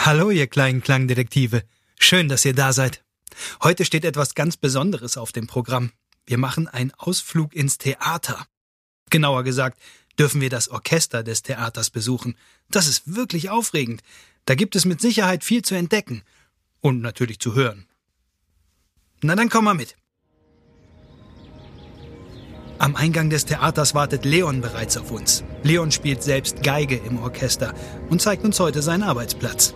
Hallo, ihr kleinen Klangdetektive. Schön, dass ihr da seid. Heute steht etwas ganz Besonderes auf dem Programm. Wir machen einen Ausflug ins Theater. Genauer gesagt, dürfen wir das Orchester des Theaters besuchen. Das ist wirklich aufregend. Da gibt es mit Sicherheit viel zu entdecken. Und natürlich zu hören. Na dann komm mal mit. Am Eingang des Theaters wartet Leon bereits auf uns. Leon spielt selbst Geige im Orchester und zeigt uns heute seinen Arbeitsplatz.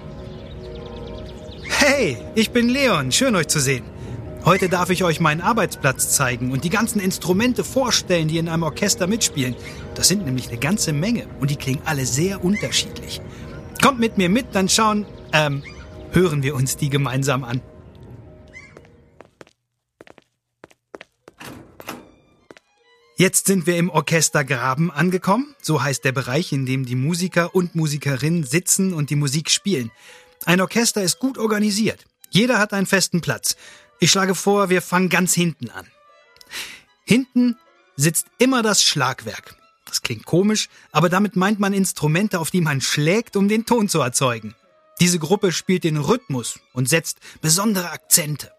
Hey, ich bin Leon, schön euch zu sehen. Heute darf ich euch meinen Arbeitsplatz zeigen und die ganzen Instrumente vorstellen, die in einem Orchester mitspielen. Das sind nämlich eine ganze Menge und die klingen alle sehr unterschiedlich. Kommt mit mir mit, dann hören wir uns die gemeinsam an. Jetzt sind wir im Orchestergraben angekommen. So heißt der Bereich, in dem die Musiker und Musikerinnen sitzen und die Musik spielen. Ein Orchester ist gut organisiert. Jeder hat einen festen Platz. Ich schlage vor, wir fangen ganz hinten an. Hinten sitzt immer das Schlagwerk. Das klingt komisch, aber damit meint man Instrumente, auf die man schlägt, um den Ton zu erzeugen. Diese Gruppe spielt den Rhythmus und setzt besondere Akzente.